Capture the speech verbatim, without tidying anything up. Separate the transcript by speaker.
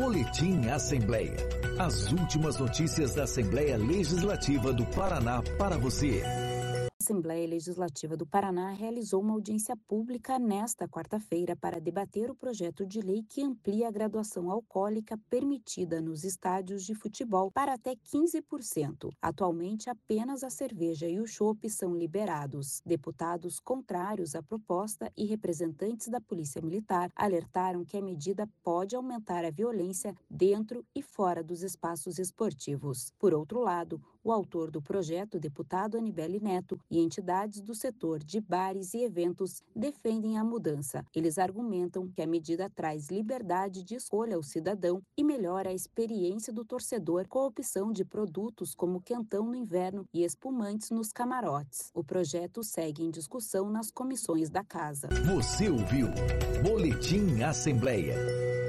Speaker 1: Boletim Assembleia. As últimas notícias da Assembleia Legislativa do Paraná para você.
Speaker 2: A Assembleia Legislativa do Paraná realizou uma audiência pública nesta quarta-feira para debater o projeto de lei que amplia a graduação alcoólica permitida nos estádios de futebol para até quinze por cento. Atualmente, apenas a cerveja e o chopp são liberados. Deputados contrários à proposta e representantes da Polícia Militar alertaram que a medida pode aumentar a violência dentro e fora dos espaços esportivos. Por outro lado, o autor do projeto, deputado Anibele Neto, e entidades do setor de bares e eventos defendem a mudança. Eles argumentam que a medida traz liberdade de escolha ao cidadão e melhora a experiência do torcedor com a opção de produtos como quentão no inverno e espumantes nos camarotes. O projeto segue em discussão nas comissões da Casa.
Speaker 1: Você ouviu Boletim Assembleia.